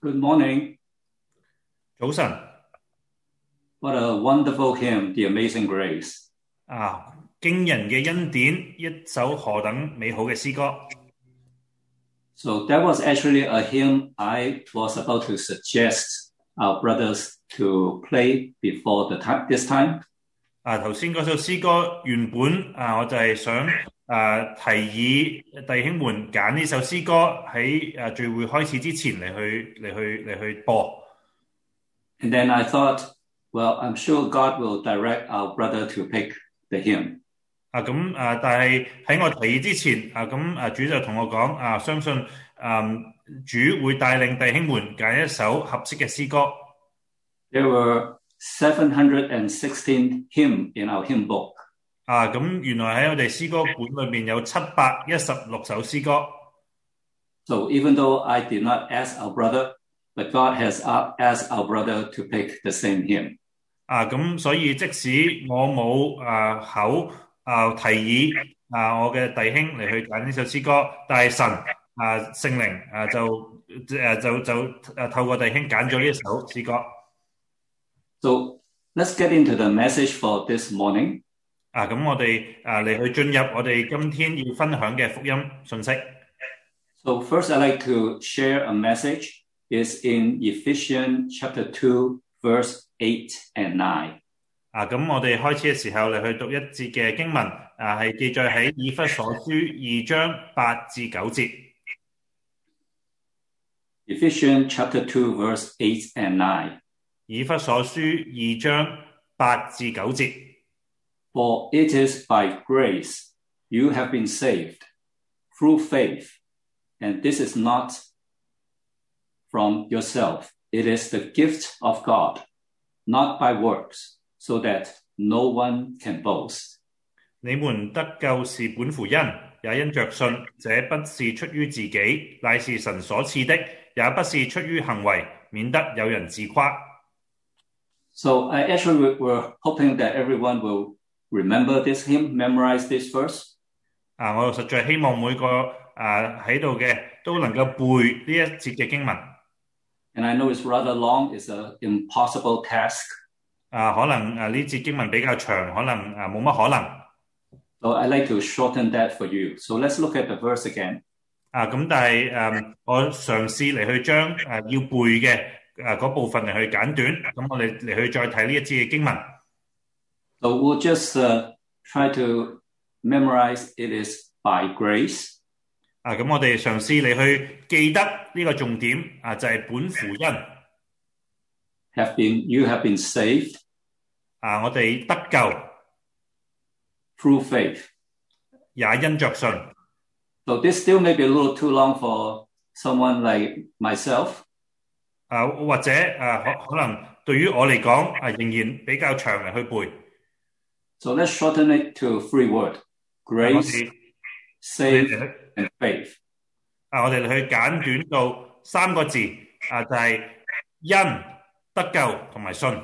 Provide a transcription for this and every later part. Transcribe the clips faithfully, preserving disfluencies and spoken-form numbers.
Good morning. 早晨 What a wonderful hymn, The Amazing Grace. 啊，驚人嘅恩典，一首何等美好嘅詩歌 So that was actually a hymn I was about to suggest our brothers to play before the time, this time. 啊！頭先嗰首詩歌原本啊，我就係想啊提議弟兄們揀呢首詩歌喺啊聚會開始之前嚟去嚟去嚟去播 And then I thought, well, I'm sure God will direct our brother to pick the hymn. 啊咁啊，但係喺我提議之前啊，咁啊主就同我講啊，相信啊主會帶領弟兄們揀一首合適嘅詩歌 There were seven hundred sixteen hymns in our hymn book. 啊，咁原來喺我哋詩歌本裏面有七百一十六首詩歌。 So even though I did not ask our brother, but God has asked our brother to pick the same hymn. 啊，咁所以即使我冇啊口啊提議啊我嘅弟兄嚟去揀呢首詩歌，但係神啊聖靈啊就誒就就誒透過弟兄揀咗呢一首詩歌。 So let's get into the message for this morning. 啊，咁我哋啊嚟去進入我哋今天要分享嘅福音信息。 So first, I'd like to share a message. Is in Ephesians chapter two, verse eight and nine. 啊，咁我哋開始嘅時候嚟去讀一節嘅經文，啊係記載喺以弗所書二章八至九節。 Ephesians chapter two, verse eight and nine. 以弗所書二章八至九節。 For it is by grace you have been saved through faith, and this is not from yourself. It is the gift of God, not by works, so that no one can boast. 你們得救是本乎恩，也因着信，這不是出於自己，乃是神所賜的，也不是出於行為，免得有人自誇。 So I actually were hoping that everyone will remember this hymn, memorize this verse. 啊，我實在希望每個啊喺度嘅都能夠背呢一節嘅經文。 And I know it's rather long, it's an impossible task. 啊，可能啊呢節經文比較長，可能啊冇乜可能。 So I'd like to shorten that for you. So let's look at the verse again. 啊，咁但係誒，我嘗試嚟去將誒要背嘅誒嗰部分嚟去簡短，咁我哋嚟去再睇呢一節嘅經文。 So we'll just uh, try to memorize it is by grace. 啊，咁我哋嘗試嚟去記得呢個重點啊，就係本乎恩。 Have been you have been saved. 啊，我哋得救 through faith. 也因着信。 So this still may be a little too long for someone like myself. 啊，或者啊可可能對於我嚟講啊，仍然比較長嚟去背。 So let's shorten it to three words: grace, save, and faith. 啊，我哋去簡短到三個字啊，就係恩、得救同埋信。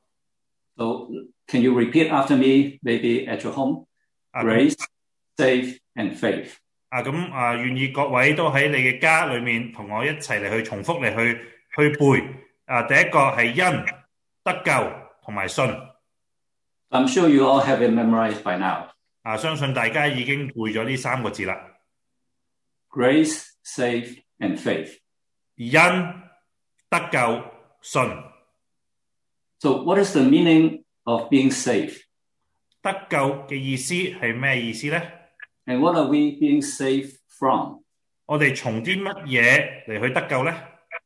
So can you repeat after me, maybe at your home? Grace, save, and faith. 啊，咁啊，願意各位都喺你嘅家裏面同我一齊嚟去重複嚟去去背。啊，第一個係恩、得救同埋信。 I'm sure you all have it memorized by now. 啊，相信大家已經背咗呢三個字啦。 Grace, save, and faith. 恩、得救、信。 So what is the meaning of being saved? 得救嘅意思係咩意思呢？ And what are we being saved from? 我哋從啲乜嘢嚟去得救呢？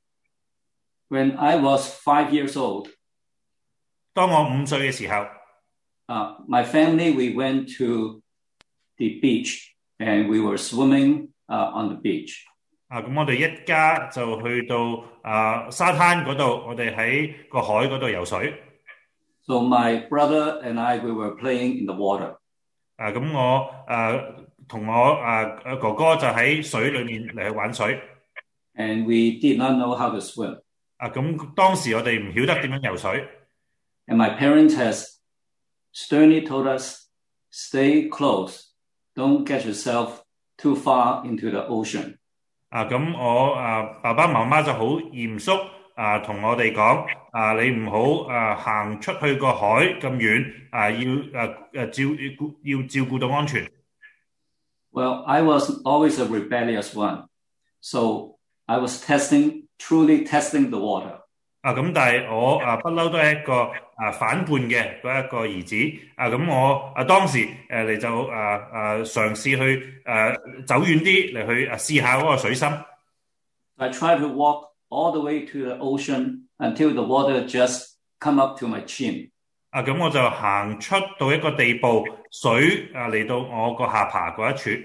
When I was five years old, 當我五歲嘅時候， uh, my family, we went to the beach and we were swimming uh, on the beach. 啊，咁我哋一家就去到啊沙灘嗰度，我哋喺個海嗰度游水。 So my brother and I, we were playing in the water. 啊，咁我誒同我誒哥哥就喺水裏面嚟去玩水。 And we did not know how to swim. 啊，咁當時我哋唔曉得點樣游水。 And my parents has sternly told us, stay close, don't get yourself too far into the ocean. 啊，咁我啊爸爸媽媽就好嚴肅啊，同我哋講啊，你唔好啊行出去個海咁遠啊，要誒誒照顧要照顧到安全。 Well, I was always a rebellious one, so I was testing, truly testing the water. 啊，咁但係我啊不嬲都係一個啊反叛嘅嗰一個兒子。啊，咁我啊當時誒嚟就啊啊嘗試去誒走遠啲嚟去啊試下嗰個水深。 I tried to walk all the way to the ocean until the water just come up to my chin. 啊，咁我就行出到一個地步，水啊嚟到我個下巴嗰一處。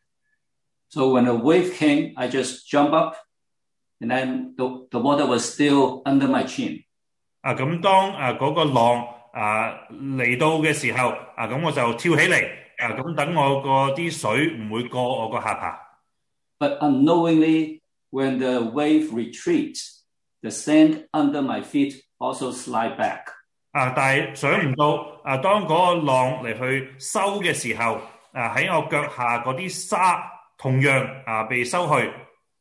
So when a wave came, I just jump up, and then the, the water was still under my chin. 啊，咁當啊嗰個浪啊嚟到嘅時候，啊咁我就跳起嚟，啊咁等我個啲水唔會過我個下巴。 But unknowingly, when the wave retreats, the sand under my feet also slide back. 啊，但係想唔到啊，當嗰個浪嚟去收嘅時候，啊喺我腳下嗰啲沙同樣啊被收去。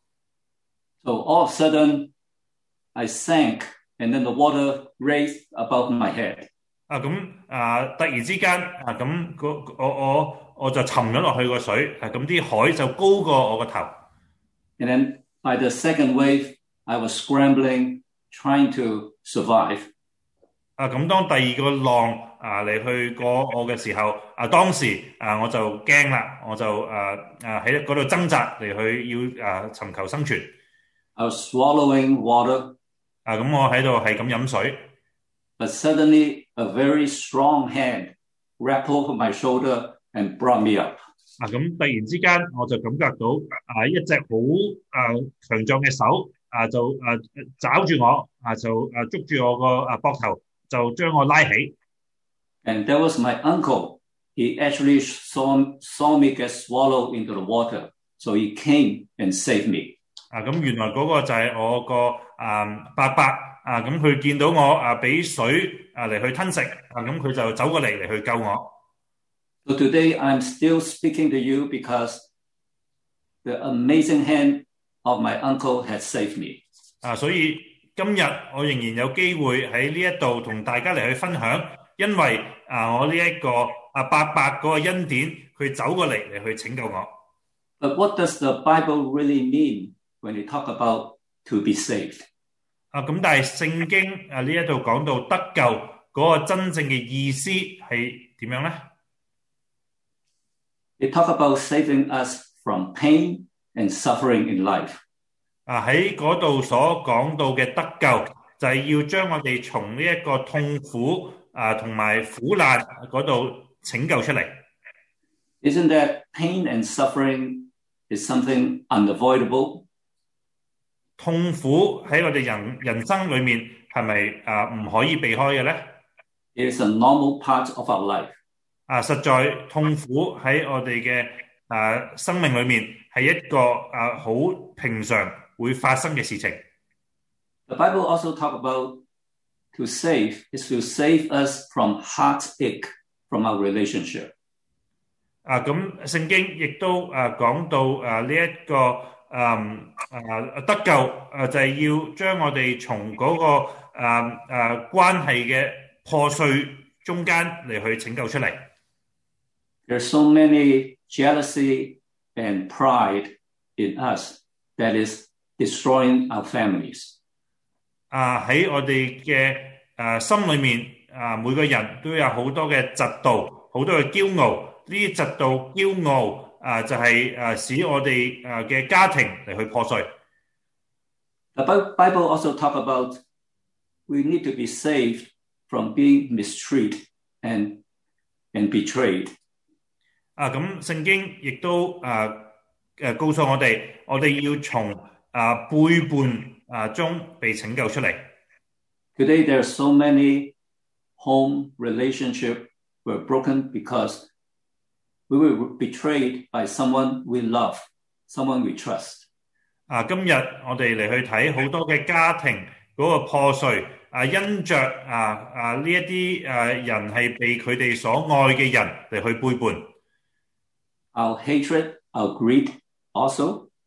So all of a sudden, I sank, and then the water raised above my head. 啊咁啊，突然之間啊咁個我我我就沉咗落去個水，啊咁啲海就高過我個頭。 And then by the second wave, I was scrambling, trying to survive. 啊咁當第二個浪啊嚟去過我嘅時候，啊當時啊我就驚啦，我就啊啊喺嗰度掙扎嚟去要啊尋求生存。 I was swallowing water. 啊咁我喺度係咁飲水。 But suddenly, a very strong hand wrapped over my shoulder and brought me up. 啊咁突然之間我就感覺到啊一隻好啊強壯嘅手啊就啊抓住我啊就啊捉住我個啊膊頭就將我拉起。 And that was my uncle. He actually saw, saw me get swallowed into the water. So he came and saved me. 啊咁原來嗰個就係我個啊伯伯啊咁佢見到我啊俾水啊嚟去吞食啊咁佢就走過嚟嚟去救我。 So today I'm still speaking to you because the amazing hand of my uncle has saved me. 啊，所以今日我仍然有機會喺呢一度同大家嚟去分享，因為啊我呢一個啊伯伯嗰個恩典，佢走過嚟嚟去拯救我。 But what does the Bible really mean when we talk about to be saved? 啊，咁但係聖經啊呢一度講到得救嗰個真正嘅意思係點樣咧？ They talk about saving us from pain and suffering in life. 啊喺嗰度所講到嘅得救，就係要將我哋從呢一個痛苦啊同埋苦難嗰度拯救出嚟。 Isn't that pain and suffering is something unavoidable? 痛苦喺我哋人人生裏面係咪啊唔可以避開嘅咧？ It is a normal part of our life. 啊，實在痛苦喺我哋嘅啊生命裏面係一個啊好平常會發生嘅事情。 The Bible also talk about to save is to save us from heartache from our relationship. 啊，咁聖經亦都啊講到啊呢一個啊啊得救啊就係要將我哋從嗰個啊啊關係嘅破碎中間嚟去拯救出嚟。 There's so many jealousy and pride in us that is destroying our families. 啊喺我哋嘅啊心裏面啊每個人都有好多嘅嫉妒，好多嘅驕傲。呢啲嫉妒、驕傲啊就係啊使我哋啊嘅家庭嚟去破碎。 The Bible also talk about we need to be saved from being mistreated and and betrayed. 啊咁聖經亦都啊誒告訴我哋，我哋要從啊背叛啊中被拯救出嚟。 Today there are so many home relationships were broken because we were betrayed by someone we love, someone we trust. 啊，今日我哋嚟去睇好多嘅家庭嗰個破碎，啊因着啊啊呢一啲誒人係被佢哋所愛嘅人嚟去背叛。 Our hatred, our greed also.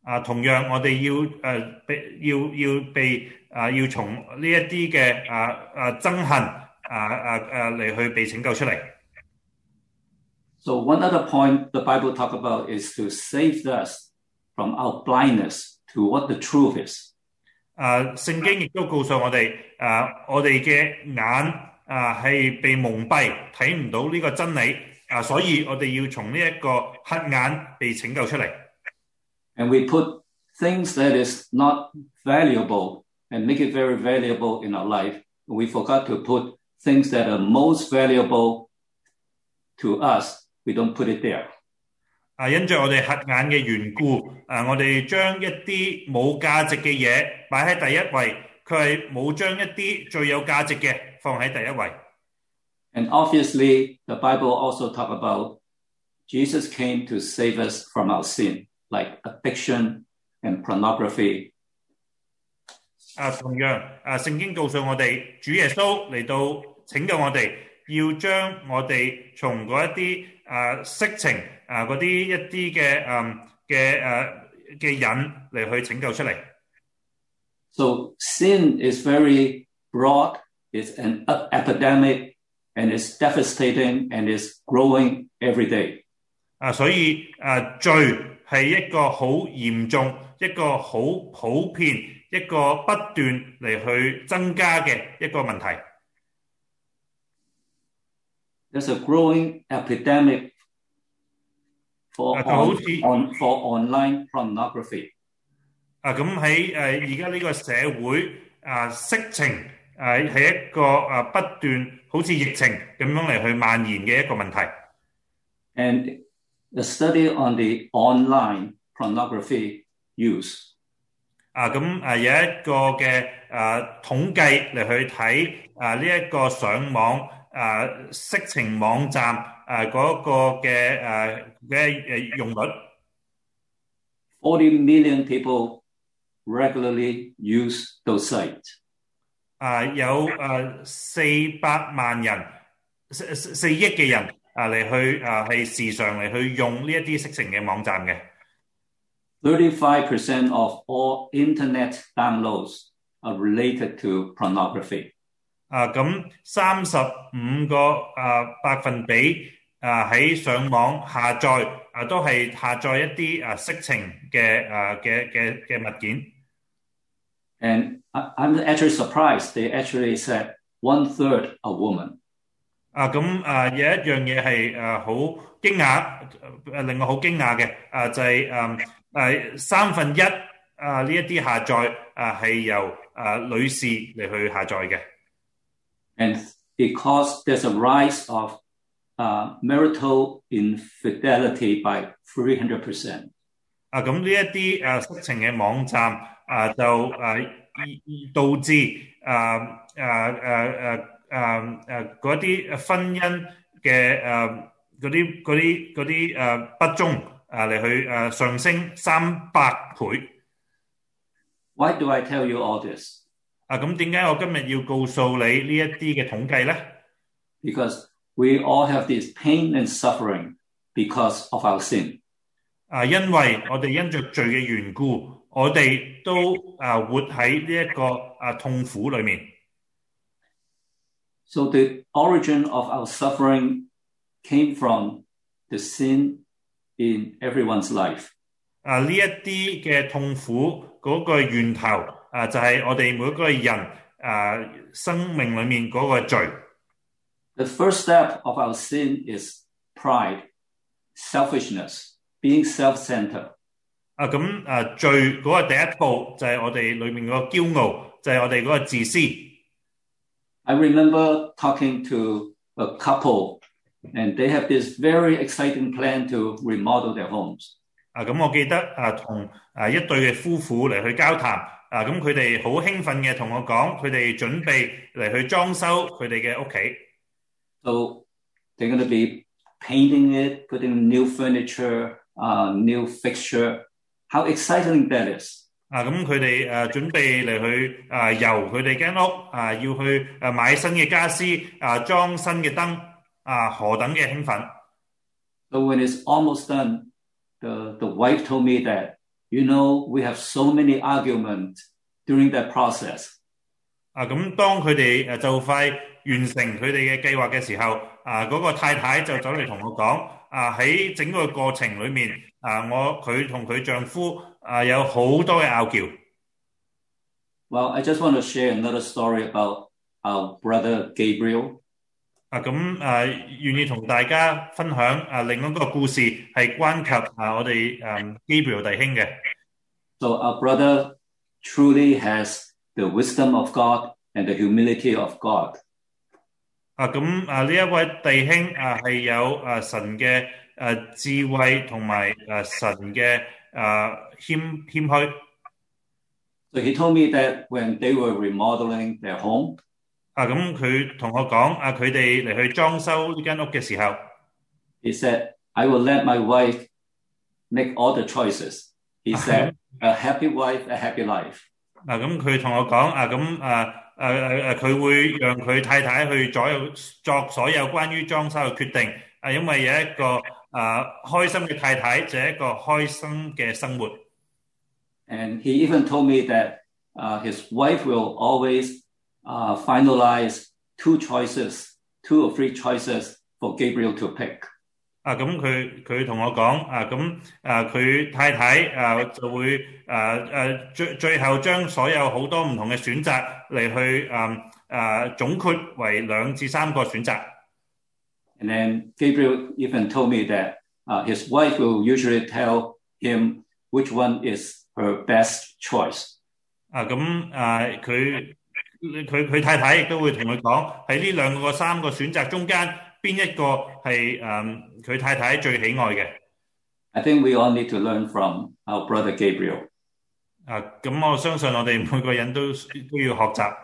啊，同樣我哋要誒被要要被啊要從呢一啲嘅啊啊憎恨啊啊啊嚟去被拯救出嚟。 So one other point the Bible talk about is to save us from our blindness to what the truth is. 啊，聖經亦都告訴我哋，啊，我哋嘅眼啊係被蒙蔽，睇唔到呢個真理，啊，所以我哋要從呢一個黑眼被拯救出嚟。 And we put things that is not valuable and make it very valuable in our life. We forgot to put things that are most valuable to us. We don't put it there. 啊，因着我哋黑眼嘅緣故，啊，我哋將一啲冇價值嘅嘢擺喺第一位，佢係冇將一啲最有價值嘅放喺第一位。 And obviously, the Bible also talk about Jesus came to save us from our sin, like addiction and pornography. 啊，同樣啊，聖經告訴我哋，主耶穌嚟到拯救我哋，要將我哋從嗰一啲啊色情啊嗰啲一啲嘅嗯嘅誒嘅癮嚟去拯救出嚟。 So sin is very broad. It's an epidemic, and it's devastating, and it's growing every day. 啊，所以啊，罪係一個好嚴重、一個好普遍、一個不斷嚟去增加嘅一個問題。 There's a growing epidemic for, on, on, for online pornography. 啊，咁喺誒而家呢個社會啊，色情誒係一個啊不斷好似疫情咁樣嚟去蔓延嘅一個問題。 And the study on the online pornography use. 啊，咁誒有一個嘅誒統計嚟去睇啊呢一個上網誒色情網站誒嗰個嘅誒嘅誒用率。 Forty million people regularly use those sites. 啊，有誒四百萬人，四四億嘅人啊嚟去啊係時常嚟去用呢一啲色情嘅網站嘅。 Thirty-five percent of all internet downloads are related to pornography. 啊，咁三十五個啊百分比啊喺上網下載啊都係下載一啲啊色情嘅啊嘅嘅嘅物件。 And I'm actually surprised. They actually said one third a woman. 啊，咁啊有一樣嘢係誒好驚訝，誒令我好驚訝嘅啊就係誒誒三分一啊呢一啲下載啊係由誒女士嚟去下載嘅。 And because there's a rise of uh, marital infidelity by three hundred percent. 啊，咁呢一啲誒色情嘅網站啊，就誒導致誒誒誒誒誒誒嗰啲婚姻嘅誒嗰啲嗰啲嗰啲誒不忠啊嚟去誒上升三百倍。 Why do I tell you all this? 啊，咁點解我今日要告訴你呢一啲嘅統計咧？ Because we all have this pain and suffering because of our sin. 啊，因為我哋因着罪嘅緣故，我哋都啊活喺呢一個啊痛苦裏面。 So the origin of our suffering came from the sin in everyone's life. 啊，呢一啲嘅痛苦嗰個源頭啊，就係我哋每一個人啊生命裏面嗰個罪。 The first step of our sin is pride, selfishness, being self-centered. 啊，咁啊罪嗰個第一步就係我哋裏面嗰個驕傲，就係我哋嗰個自私。 I remember talking to a couple, and they have this very exciting plan to remodel their homes. 啊，咁我記得啊，同啊一對嘅夫婦嚟去交談，啊，咁佢哋好興奮嘅同我講，佢哋準備嚟去裝修佢哋嘅屋企。 So they're going to be painting it, putting new furniture, uh, new fixture. How exciting that is! 啊，咁佢哋誒準備嚟去啊油佢哋間屋啊，要去誒買新嘅家私啊，裝新嘅燈啊，何等嘅興奮！ So when it's almost done, the the wife told me that you know, we have so many arguments during that process. 啊，咁當佢哋誒就快完成佢哋嘅計劃嘅時候，啊嗰、那個太太就走嚟同我講，啊喺整個過程裏面，啊我佢同佢丈夫啊有好多嘅拗撬。 Well, I just want to share another story about our brother Gabriel. 啊咁誒願意同大家分享啊另一個故事係關及啊我哋誒 Gabriel 弟兄嘅。 So our brother truly has the wisdom of God and the humility of God. 啊咁啊呢一位弟兄啊係有誒神嘅誒智慧同埋誒神嘅誒謙謙虛。 So he told me that when they were remodeling their home, 啊咁佢同我講啊佢哋嚟去裝修呢間屋嘅時候 he said, I will let my wife make all the choices. He said, a happy wife, a happy life. 啊咁佢同我講啊咁啊誒誒誒佢會讓佢太太去左右作所有關於裝修嘅決定啊，因為有一個啊開心嘅太太就係一個開心嘅生活。 And he even told me that uh, his wife will always uh, finalize two choices, two or three choices for Gabriel to pick. 啊咁佢佢同我講啊咁啊佢太太啊就會啊誒最最後將所有好多唔同嘅選擇嚟去啊啊總括為兩至三個選擇。 And then Gabriel even told me that uh, his wife will usually tell him which one is her best choice. 啊咁啊佢佢佢太太亦都會同佢講喺呢兩個三個選擇中間邊一個係誒佢太太最喜愛嘅。 I think we all need to learn from our brother Gabriel. 啊咁我相信我哋每個人都都要學習。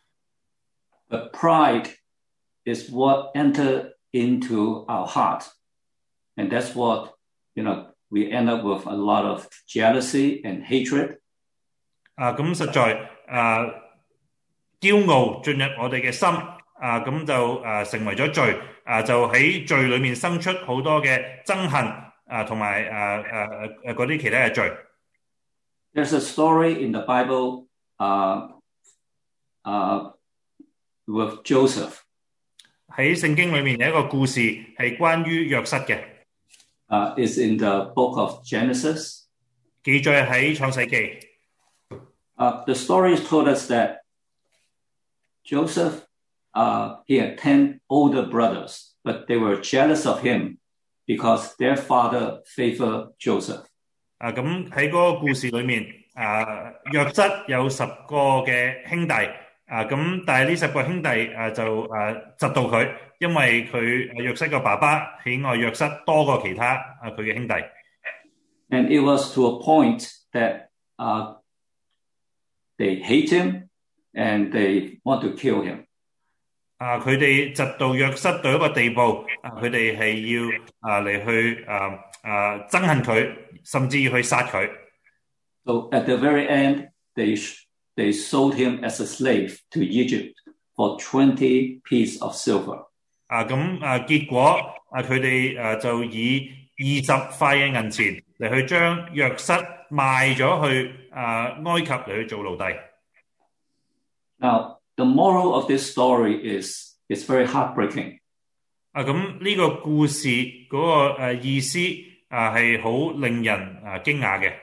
But pride is what entered into our heart, and that's what, you know, we end up with a lot of jealousy and hatred. 啊咁實在啊驕傲進入我哋嘅心啊咁就啊成為咗罪啊就喺罪裏面生出好多嘅憎恨啊同埋啊啊啊嗰啲其他嘅罪。 There's a story in the Bible uh, uh, with Joseph. 喺聖經裏面有一個故事係關於約瑟嘅。 Uh, it's in the book of Genesis. 記載喺創世記。 Uh, the story told us that Joseph, uh, he had ten older brothers, but they were jealous of him because their father favored Joseph. 啊咁喺嗰個故事裏面，啊約瑟有十個嘅兄弟，啊咁但係呢十個兄弟啊就啊嫉妒佢，因為佢約瑟個爸爸喜愛約瑟多過其他啊佢嘅兄弟。 And it was to a point that uh, they hate him and they want to kill him. 啊佢哋嫉妒約瑟到一個地步，啊佢哋係要啊嚟去啊啊憎恨佢，甚至要去殺佢。 So at the very end, they they sold him as a slave to Egypt for twenty pieces of silver. 啊咁啊結果啊佢哋啊就以二十塊嘅銀錢嚟去將約瑟賣咗去啊埃及嚟去做奴隸。 Now the moral of this story is is very heartbreaking. 啊咁呢個故事嗰個誒意思啊係好令人啊驚訝嘅。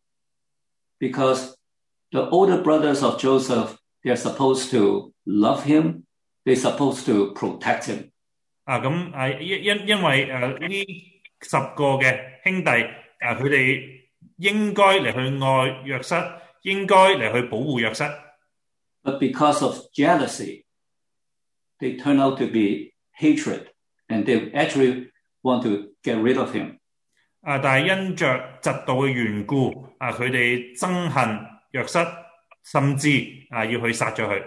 Because the older brothers of Joseph, they're supposed to love him, they're supposed to protect him. 啊咁啊因因因為誒呢十個嘅兄弟啊佢哋應該嚟去愛約瑟，應該嚟去保護約瑟。 But because of jealousy, they turn out to be hatred, and they actually want to get rid of him. 啊！但係因着嫉妒嘅緣故，啊佢哋憎恨約瑟，甚至啊要去殺咗佢。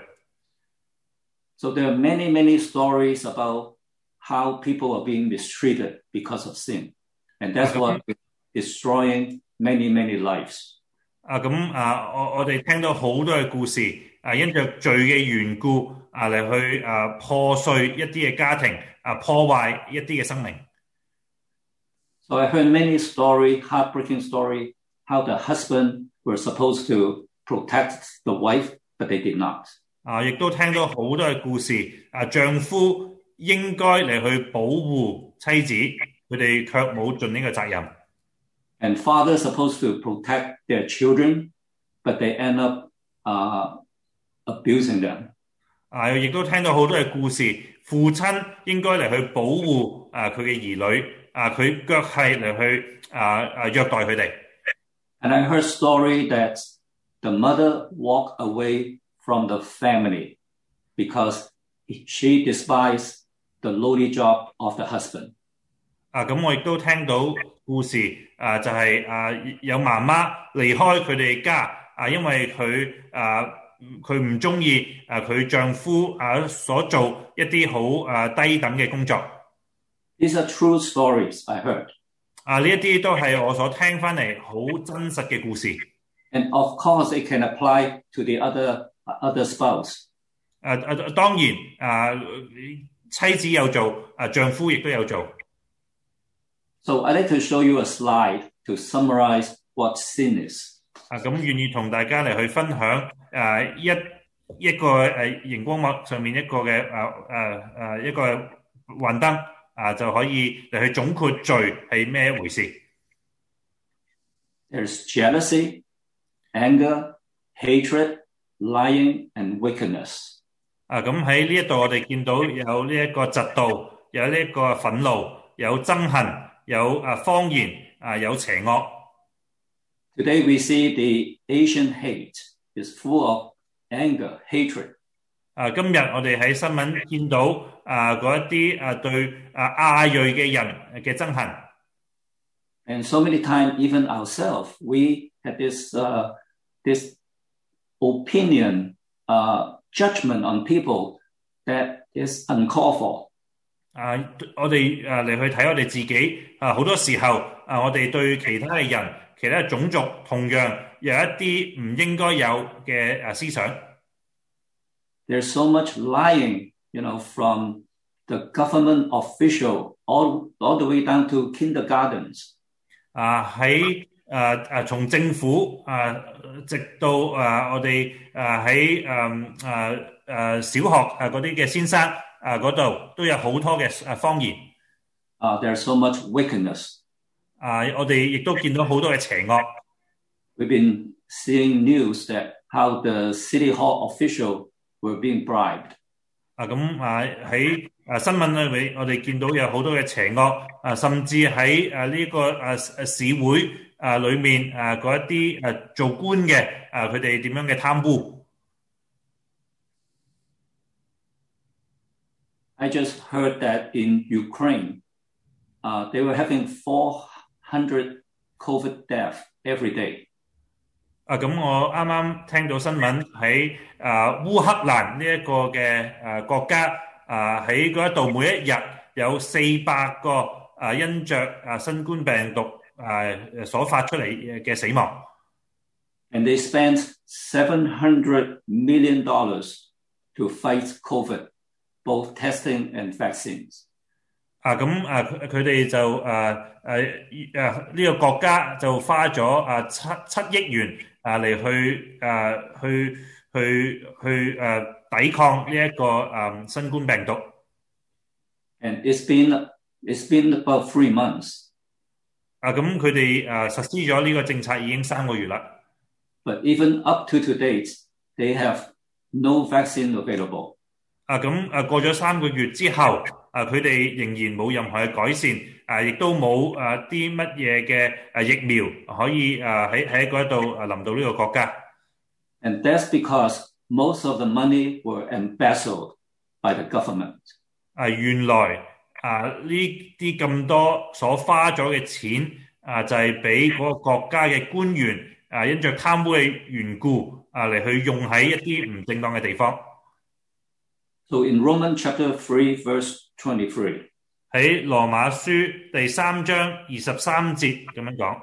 So there are many, many stories about how people are being mistreated because of sin, and that's what is destroying many, many lives. 啊咁啊，我我哋聽到好多嘅故事，啊因着罪嘅緣故，啊嚟去啊破碎一啲嘅家庭，啊破壞一啲嘅生命。 So I heard many story, heartbreaking story, how the husband were supposed to protect the wife, but they did not. 啊，亦都聽到好多嘅故事，啊，丈夫應該嚟去保護妻子，佢哋卻冇盡呢個責任。 And fathers supposed to protect their children, but they end up uh, abusing them. 啊，亦都聽到好多嘅故事，父親應該嚟去保護啊佢嘅兒女，啊佢卻係嚟去啊啊虐待佢哋。 And I heard story that the mother walked away from the family because she despised the lowly job of the husband. 啊，咁我亦都聽到故事，啊就係、是、啊有媽媽離開佢哋家，啊因為佢啊佢唔中意啊佢丈夫啊所做一啲好啊低等嘅工作。 These are true stories I heard. 啊呢一啲都係我所聽翻嚟好真實嘅故事。 And of course, it can apply to the other other spouse. 啊啊當然啊妻子有做，啊丈夫亦都有做。 So I'd like to show you a slide to summarize what sin is. 啊咁願意同大家嚟去分享啊一一個誒熒光幕上面一個嘅誒誒誒一個幻燈啊就可以嚟去總括罪係咩一回事。 There's jealousy, anger, hatred, lying, and wickedness. 啊咁喺呢一度我哋見到有呢一個嫉妒，有呢一個憤怒，有憎恨。有啊謊言啊有邪惡。 Today we see the Asian hate is full of anger, hatred. 啊，今日我哋喺新聞見到啊嗰一啲啊對啊亞裔嘅人嘅憎恨。 And so many times, even ourselves, we have this uh, this opinion, uh, judgment on people that is uncalled for. 啊！我哋誒嚟去睇我哋自己啊，好多時候啊，我哋對其他嘅人、其他嘅種族同樣有一啲唔應該有嘅誒思想。 There's so much lying, you know, from the government official all all the way down to kindergartens. 啊喺誒誒從政府啊，直到啊我哋誒喺誒誒誒小學啊嗰啲嘅先生。啊！嗰度都有好多嘅誒謊言。 啊 ，there's so much wickedness。 啊，我哋亦都見到好多嘅邪惡。 We've been seeing news that how the city hall official were being bribed。 啊，咁啊喺啊新聞裏面，我哋見到有好多嘅邪惡。啊，甚至喺啊呢個啊啊市會啊裏面啊嗰一啲誒做官嘅啊佢哋點樣嘅貪污。 I just heard that in Ukraine, uh, they were having four hundred COVID deaths every day. 啊，咁我啱啱聽到新聞喺啊烏克蘭呢一個嘅誒國家啊喺嗰一度每一日有四百個啊因着啊新冠病毒啊所發出嚟嘅死亡。 And they spent seven hundred million dollars to fight COVID.Both testing and vaccines. 啊，咁啊，佢哋就誒誒誒呢個國家就花咗啊七七億元啊嚟去誒去去去誒抵抗呢一個誒新冠病毒。 And it's been it's been about three months. 啊，咁佢哋誒實施咗呢個政策已經三個月啦。 But even up to to date, they have no vaccine available. 啊咁啊過咗三個月之後，啊佢哋仍然冇任何嘅改善，啊亦都冇啊啲乜嘢嘅啊疫苗可以啊喺喺嗰度啊臨到呢個國家。 And that's because most of the money were embezzled by the government. 啊原來啊呢啲咁多所花咗嘅錢啊就係俾嗰個國家嘅官員啊因着貪污嘅緣故啊嚟去用喺一啲唔正當嘅地方。 So in Romans chapter three, verse twenty-three, 喺羅馬書第三章二十三節咁樣講。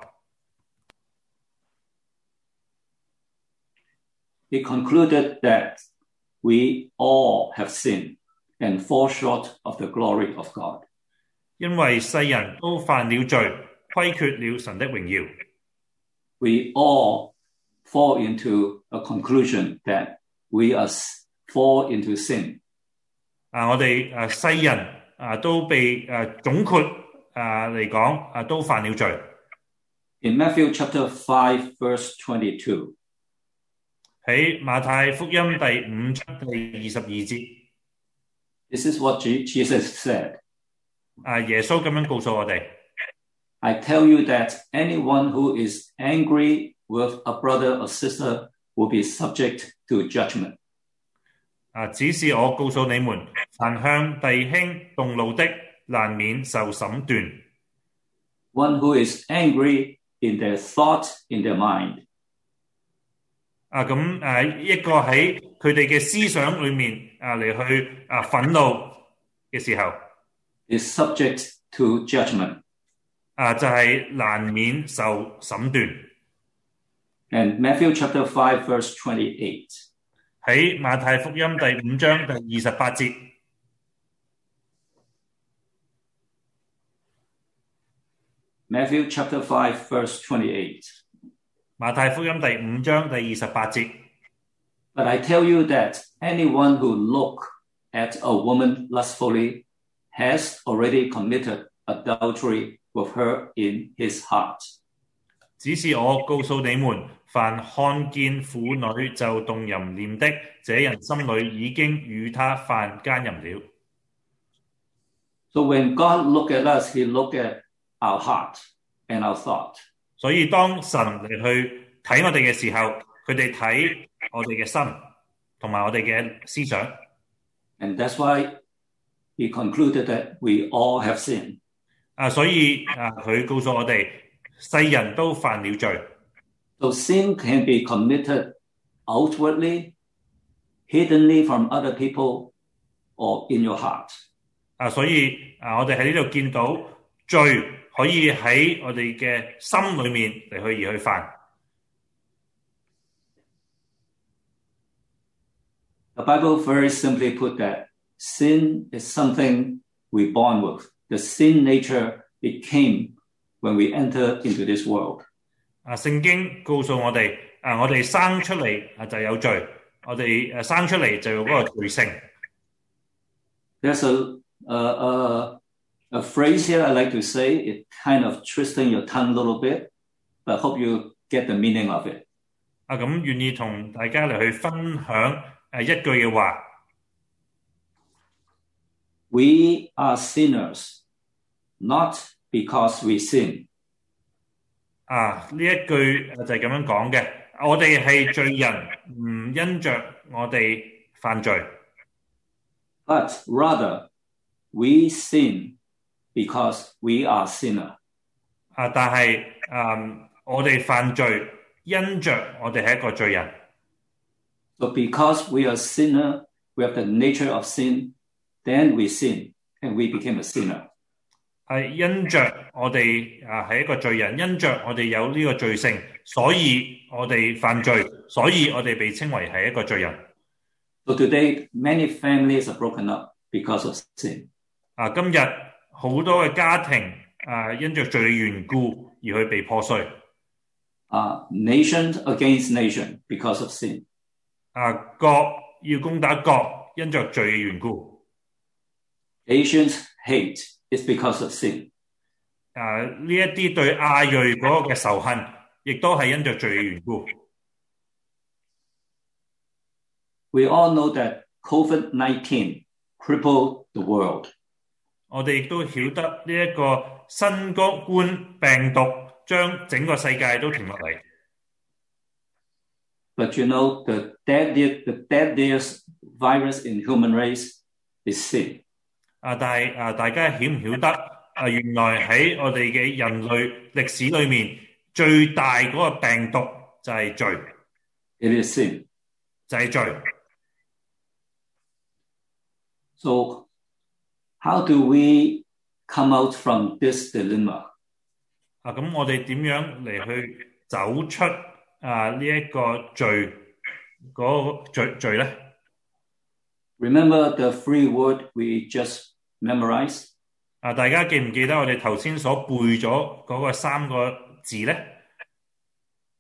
He concluded that we all have sinned and fall short of the glory of God. 因為世人都犯了罪，虧缺了神的榮耀。 we all fall into a conclusion that we are fall into sin. 啊，我哋啊世人啊都被誒總括啊嚟講啊都犯了罪。 In Matthew chapter five, verse twenty-two. 喺馬太福音第五章第二十二節。 This is what Jesus said. 啊，耶穌咁樣告訴我哋。 I tell you that anyone who is angry with a brother or sister will be subject to judgment. 啊，只是我告訴你們，凡向弟兄動怒的，難免受審斷。 One who is angry in their thought, in their mind. 啊，咁誒一個喺佢哋嘅思想裏面啊嚟去啊憤怒嘅時候 is subject to judgment. 啊，就係難免受審斷。 And Matthew chapter five, verse twenty-eight. 喺馬太福音第五章第二十八節。 Matthew chapter five, verse twenty-eight. 馬太福音第五章第二十八節。 But I tell you that anyone who look at a woman lustfully has already committed adultery with her in his heart. 只是我告訴你們，凡看見婦女就動淫念的，這人心裏已經與她犯奸淫了。 So when God look at us, He look at our heart and our thought. 所以當神嚟去睇我哋嘅時候，佢哋睇我哋嘅心同埋我哋嘅思想。 And that's why He concluded that we all have sinned. 啊，所以啊，佢告訴我哋，世人都犯了罪。 So sin can be committed outwardly, hiddenly from other people, or in your heart. 啊，所以啊，我哋喺呢度見到罪可以喺我哋嘅心裏面嚟去而去犯。 The Bible very simply put that sin is something we're born with. The sin nature, it came when we enter into this world. 啊，聖經告訴我哋，啊，我哋生出嚟啊就有罪，我哋誒生出嚟就有嗰個罪性。 There's a a, a a phrase here I like to say. It kind of twisting your tongue a little bit, but I hope you get the meaning of it. 啊，咁願意同大家嚟去分享誒一句嘅話。 We are sinners, not because we sin. 啊，呢一句就係咁樣講嘅，我哋係罪人，唔因着我哋犯罪。 But rather, we sin because we are sinner. 啊，但係啊，我哋犯罪，因着我哋係一個罪人。 So because we are sinner, we have the nature of sin, then we sin, and we became a sinner. 係因着我哋啊係一個罪人，因着我哋有呢個罪性，所以我哋犯罪，所以我哋被稱為係一個罪人。 So today, many families are broken up because of sin. 啊，今日好多嘅家庭啊，因着罪嘅緣故而去被破碎。 Uh, nation against nation because of sin. 啊，國要攻打國，因着罪嘅緣故。 Asians hate is because of sin. 啊，呢一啲對亞裔嗰個嘅仇恨，亦都係因着罪嘅緣故。 We all know that COVID nineteen crippled the world. 我哋亦都曉得呢一個新冠病毒將整個世界都停落嚟。 But you know, the deadliest, the deadliest virus in human race is sin. 啊，但係啊，大家曉唔曉得啊？原來喺我哋嘅人類歷史裏面，最大嗰個病毒就係罪。 It is sin. 就係罪。 So, how do we come out from this dilemma? 啊，咁我哋點樣嚟去走出啊呢一個罪嗰個罪罪咧 Remember the three word we just memorized? 啊，大家記唔記得我哋頭先所背咗嗰個三個字咧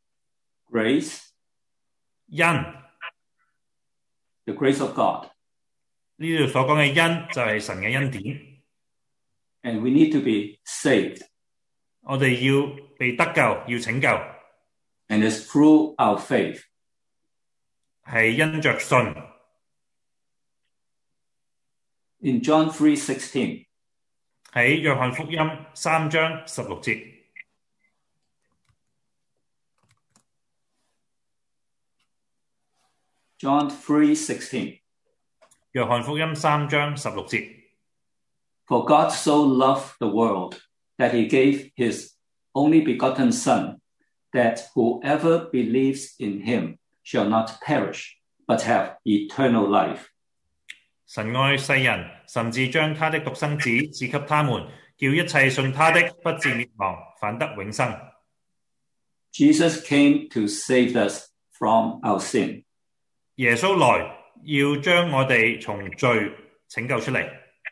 grace, 恩， the grace of God. 呢度所講嘅恩就係神嘅恩典。 And we need to be saved. 我哋要被得救，要拯救， And it's through our faith. 係因着信。 In John three sixteen, 喺約翰福音三章十六節， John three sixteen, 約翰福音三章十六節， For God so loved the world that he gave his only begotten Son, that whoever believes in him shall not perish, but have eternal life. 神愛世人，甚至將他的獨生子賜給他們，叫一切信他的不至滅亡，反得永生。 Jesus came to save us from our sin. 耶穌來要將我哋從罪拯救出嚟。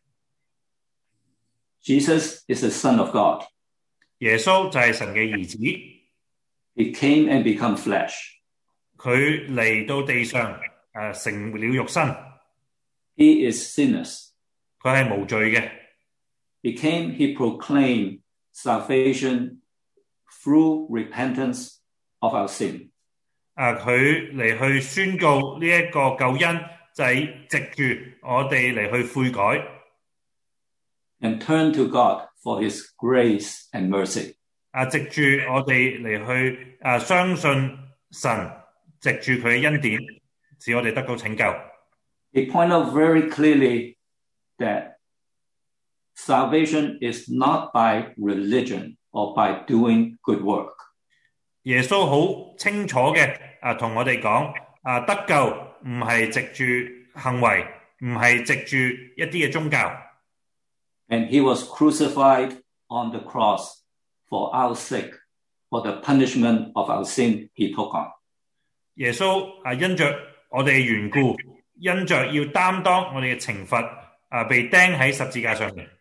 Jesus is the Son of God. 耶穌就係神嘅兒子， He came and become flesh. 佢嚟到地上，誒成了肉身， He is sinless. 佢係無罪嘅。 He came, he proclaimed salvation through repentance of our sin. 啊，佢嚟去宣告呢一個救恩，就係藉住我哋嚟去悔改， And turn to God for his grace and mercy. 啊，藉住我哋嚟去啊相信神，藉住佢嘅恩典，使我哋得到拯救。 He pointed out very clearly that salvation is not by religion or by doing good work. 耶穌好清楚嘅啊，同我哋講啊，得救唔係藉住行為，唔係藉住一啲嘅宗教。 And he was crucified on the cross for our sake, for the punishment of our sin he took on. 耶穌啊，因着我哋嘅緣故，因着要擔當我哋嘅懲罰啊，被釘喺十字架上面。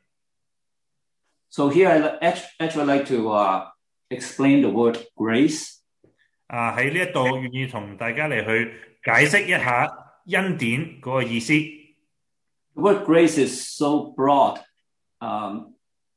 So here I actually like to uh, explain the word grace. 啊，喺呢一度願意同大家嚟去解釋一下恩典嗰個意思。 The word grace is so broad. Um,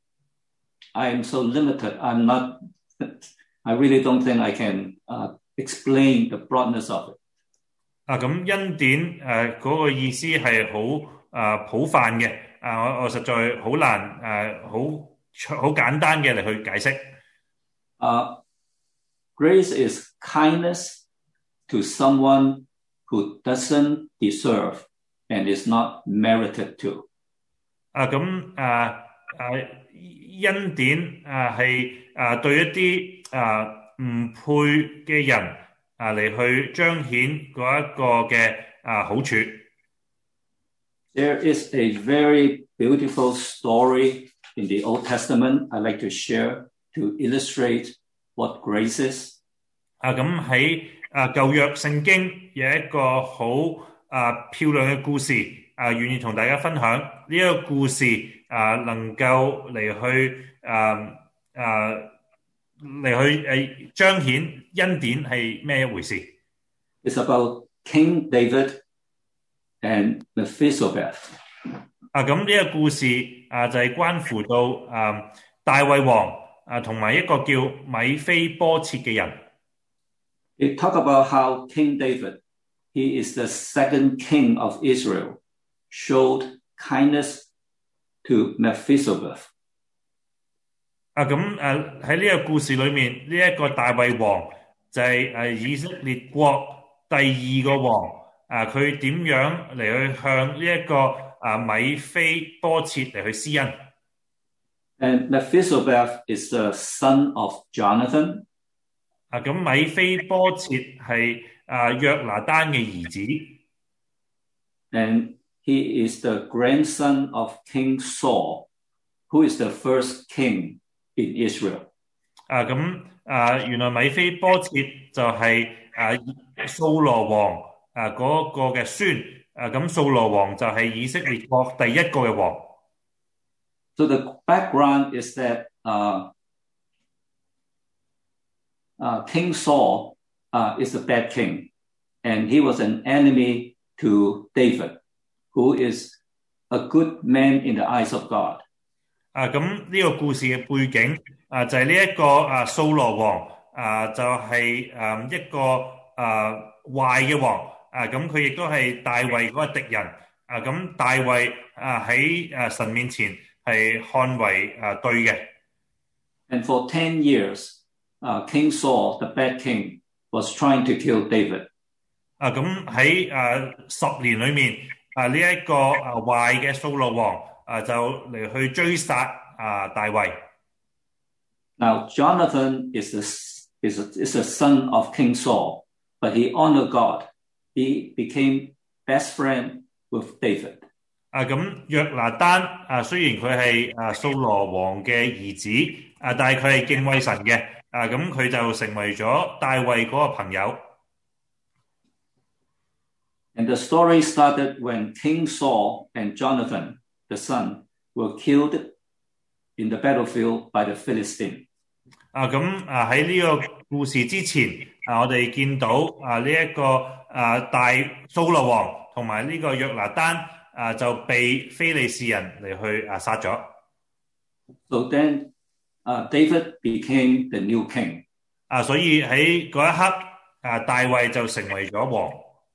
I am so limited. I'm not, I really don't think I can uh, explain the broadness of it. 啊，咁恩典誒嗰個意思係好啊普泛嘅，啊我我實在好難誒好好簡單嘅嚟去解釋。 Uh, grace is kindness to someone who doesn't deserve and is not merited to. 啊咁啊啊恩典啊係啊對一啲啊唔配嘅人啊嚟去彰顯嗰一個嘅啊好處。 There is a very beautiful story in the Old Testament I'd like to share to illustrate what grace is. 啊咁喺啊舊約聖經有一個好啊漂亮嘅故事啊，願意同大家分享呢一個故事啊，能夠嚟去啊啊嚟去誒彰顯恩典係咩一回事？ It's about King David and Mephibosheth. 啊咁呢個故事啊就係關乎到啊大衛王啊同埋一個叫米非波設嘅人。 It talk about how King David, he is the second king of Israel, showed kindness to Mephibosheth. 啊咁誒喺呢個故事裏面，呢、這、一個大衛王就係誒以色列國第二個王啊，佢點樣嚟去向呢一個啊米非波設嚟去施恩？ And Mephibosheth is the son of Jonathan. 啊咁米非波設係啊約拿單嘅兒子。 And he is the grandson of King Saul, who is the first king in Israel. 啊咁啊原來米非波設就係啊掃羅王啊嗰個嘅孫啊，咁掃羅王就係以色列國第一個嘅王。 So the background is that uh, uh, King Saul uh, is a bad king, and he was an enemy to David, who is a good man in the eyes of God. 啊，咁呢個故事嘅背景啊，就係呢一個啊掃羅王啊，就係、是、誒一個啊壞嘅王啊，咁佢亦都係大衛嗰個敵人啊，咁大衛啊喺誒神面前係看為誒對嘅。 And for ten years, uh, King Saul, the bad king, was trying to kill David. 啊，咁喺誒十年裏面啊，呢、這、一個啊壞嘅掃羅王啊，就嚟去追殺啊大衛。 Now Jonathan is the is a, is a son of King Saul, but he honored God. He became best friend with David. 啊，咁約拿單啊，雖然佢係啊掃羅王嘅兒子啊，但係佢係敬畏神嘅啊，咁佢就成為咗大衛嗰個朋友。 And the story started when King Saul and Jonathan, the son, were killed in the battlefield by the Philistine. 啊，咁啊喺呢個故事之前啊，我哋見到啊呢一個啊大掃羅王同埋呢個約拿單啊就被非利士人嚟去啊殺咗。 So then, uh, David became the new king. 啊，所以喺嗰一刻啊，大衛就成為咗王。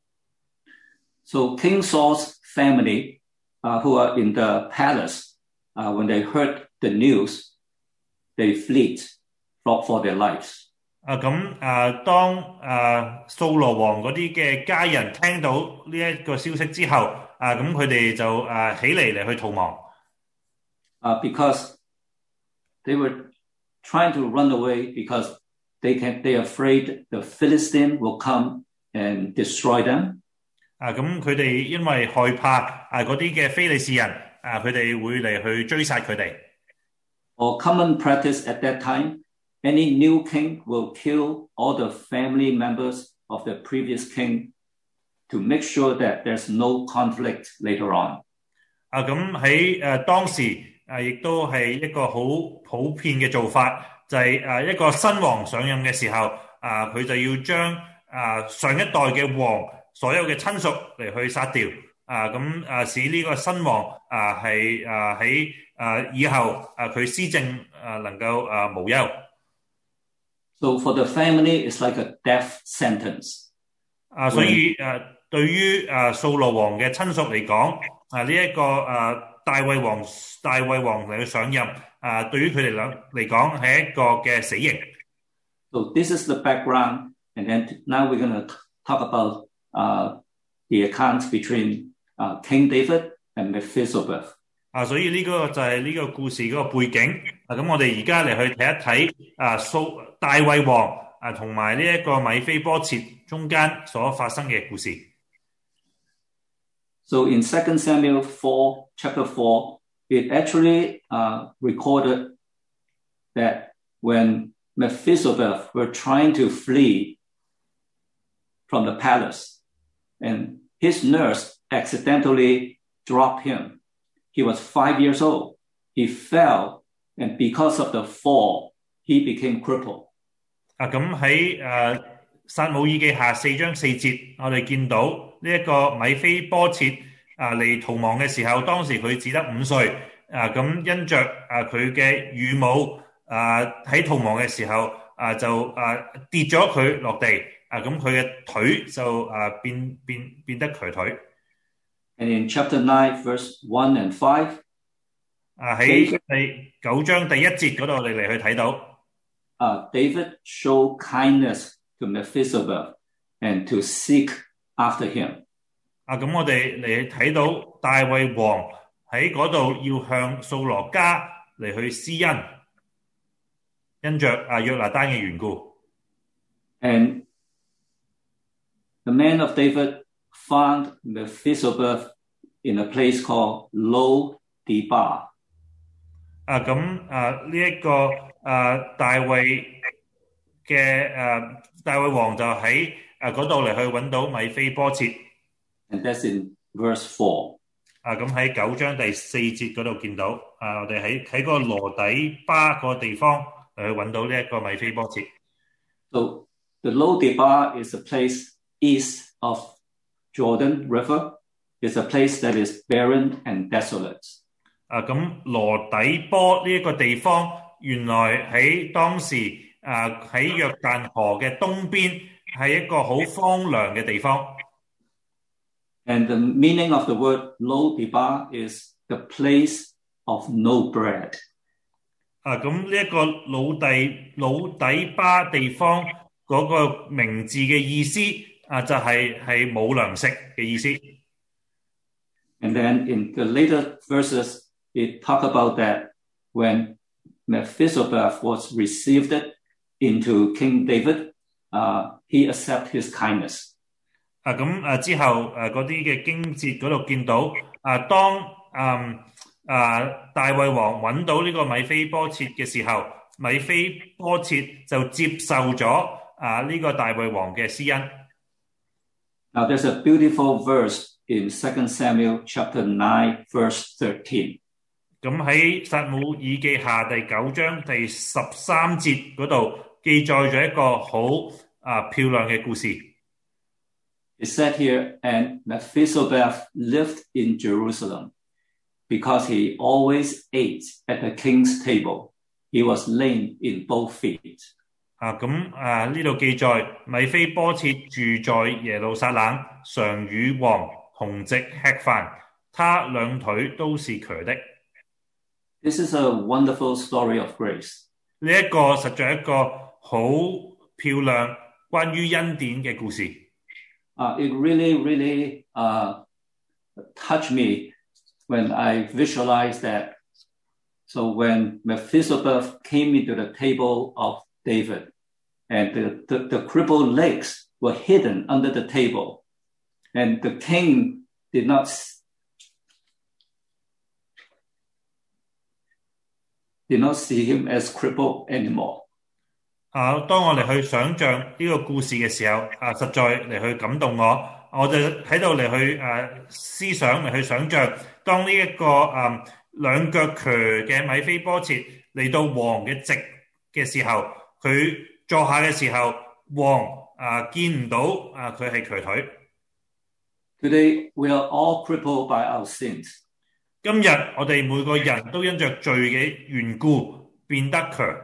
So King Saul's family, uh, who are in the palace, uh, when they heard the news, they fled for, for their lives. 啊，咁啊，當啊掃羅王嗰啲嘅家人聽到呢一個消息之後，啊，咁佢哋就啊起嚟嚟去逃亡。 Uh, because they were trying to run away because they can they are afraid the Philistine will come and destroy them. 啊，咁佢哋因為害怕啊嗰啲嘅非利士人啊，佢哋會嚟去追殺佢哋。 Or common practice at that time, any new king will kill all the family members of the previous king to make sure that there's no conflict later on. 啊，咁喺誒當時啊，亦都係一個好普遍嘅做法，就係誒一個新王上任嘅時候，啊，佢就要將啊上一代嘅王所有嘅親屬嚟去殺掉，啊咁啊使呢個新王啊係啊喺啊以後啊佢施政啊能夠啊無憂。 So for the family, it's like a death sentence. 啊，所以誒對於誒掃羅王嘅親屬嚟講，啊呢一個誒大衛王大衛王嚟去上任，啊對於佢哋兩嚟講係一個嘅死刑。 So this is the background, and then now we're going to talk about uh, the accounts between uh, King David and Mephibosheth. 啊，所以呢個就係呢個故事嗰個背景。啊，咁我哋而家嚟去睇一睇啊掃大衛王啊同埋呢一個米非波設中間所發生嘅故事。 So in Second Samuel four, chapter four, it actually uh, recorded that when Mephibosheth were trying to flee from the palace, and his nurse accidentally dropped him. He was five years old. He fell, and because of the fall, he became crippled. 啊，咁喺誒撒母耳記下四章四節，我哋見到呢一個米非波設啊嚟逃亡嘅時候，當時佢只得五歲。啊，咁因着啊佢嘅乳母啊喺逃亡嘅時候啊就啊跌咗佢落地。啊，咁佢嘅腿就啊變變變得瘸腿。 And in chapter nine, verse one and five, 啊喺第九章第一節嗰度，我哋嚟去睇到。 Uh, David showed kindness to Mephibosheth and to seek after him. 啊，咁我哋嚟睇到大衛王喺嗰度要向掃羅家嚟去施恩，因着啊約拿單嘅緣故。 And the man of David found Mephibosheth in a place called Lo Debar. 啊，咁啊呢一個啊大衛嘅啊大衛王就喺啊嗰度嚟去揾到米非波設。 And that's in verse four. 啊，咁喺九章第四節嗰度見到啊，我哋喺喺個羅底巴個地方嚟去揾到呢一個米非波設。 So The Lo-debar is a place east of Jordan River. It's a place that is barren and desolate. 啊，咁羅底波呢一個地方，原來喺當時啊喺約旦河嘅東邊，係一個好荒涼嘅地方。 And the meaning of the word Lo-debar is the place of no bread. 啊，咁呢一個老底老底巴地方嗰個名字嘅意思啊，就係係冇糧食嘅意思。 And then in the later verses, it talk about that when Mephibosheth was received into King David, uh, he accepted his kindness. 啊，咁啊之後誒嗰啲嘅經節嗰度見到啊，當嗯啊大衛王揾到呢個米非波設嘅時候，米非波設就接受咗啊呢個大衛王嘅施恩。 Now there's a beautiful verse in Second Samuel chapter nine, verse thirteen. 咁喺撒母耳記下第九章第十三節嗰度記載咗一個好啊漂亮嘅故事。 It said here, and Mephibosheth lived in Jerusalem because he always ate at the king's table. He was lame in both feet. 啊，咁啊呢度記載米非波設住在耶路撒冷，常與王同席吃飯，他兩腿都是瘸的。 This is a wonderful story of grace. 呢一個實在一個好漂亮關於恩典嘅故事。 Uh, it really, really uh, touched me when I visualized that. So when Mephibosheth came into the table of David, and the, the, the crippled legs were hidden under the table, and the king did not did not see him as crippled anymore. 啊，當我哋去想像呢個故事嘅時候，啊，實在嚟去感動我，我就喺度嚟去誒、啊、思想嚟去想像，當呢、這、一個誒兩腳瘸嘅米非波設嚟到王嘅席嘅時候，佢坐下嘅時候，王啊見唔到啊佢係瘸腿。 Today we are all crippled by our sins. 今日我哋每個人都因着罪嘅緣故變得瘸。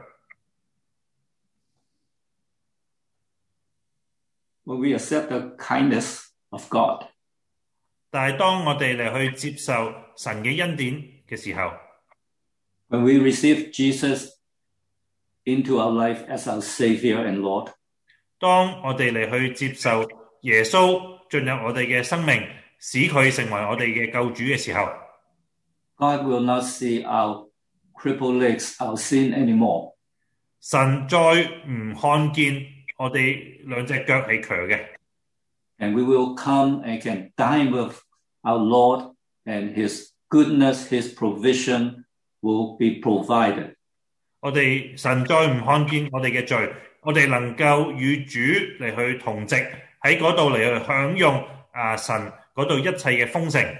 When we accept the kindness of God, 但係當我哋嚟去接受神嘅恩典嘅時候， when we receive Jesus into our life as our Savior and Lord, 當我哋嚟去接受耶穌進入我哋嘅生命，使佢成為我哋嘅救主嘅時候， God will not see our crippled legs, our sin anymore. 神再唔看見我哋兩隻腳係瘸嘅。 And we will come and can dine with our Lord, and His goodness, His provision will be provided. 我哋神再唔看見我哋嘅罪，我哋能夠與主嚟去同席喺嗰度嚟去享用啊神嗰度一切嘅豐盛。